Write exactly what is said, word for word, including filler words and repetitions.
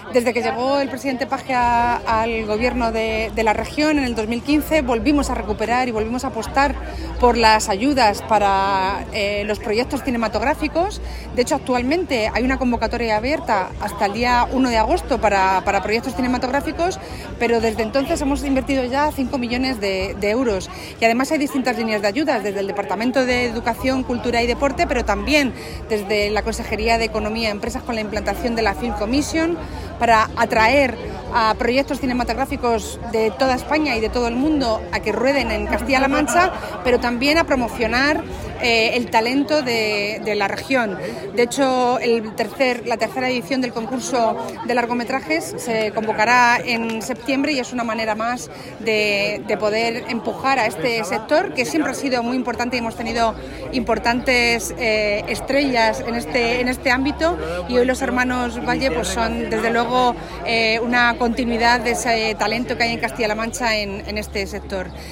Desde que llegó el presidente Paje a, al gobierno de, de la región en el dos mil quince, volvimos a recuperar y volvimos a apostar por las ayudas para eh, los proyectos cinematográficos. De hecho, actualmente hay una convocatoria abierta hasta el día uno de agosto para, para proyectos cinematográficos, pero desde entonces hemos invertido ya cinco millones de, de euros. Y además hay distintas líneas de ayudas, desde el Departamento de Educación, Cultura y Deporte, pero también desde la Consejería de Economía y Empresas con la implantación de la Film Commission, para atraer a proyectos cinematográficos de toda España y de todo el mundo a que rueden en Castilla-La Mancha, pero también a promocionar eh, el talento de, de la región. De hecho, el tercer, la tercera edición del concurso de largometrajes se convocará en septiembre y es una manera más de, de poder empujar a este sector, que siempre ha sido muy importante y hemos tenido importantes eh, estrellas en este, en este ámbito, y hoy los hermanos Valle pues son desde luego eh, una continuidad de ese talento que hay en Castilla-La Mancha en, en este sector.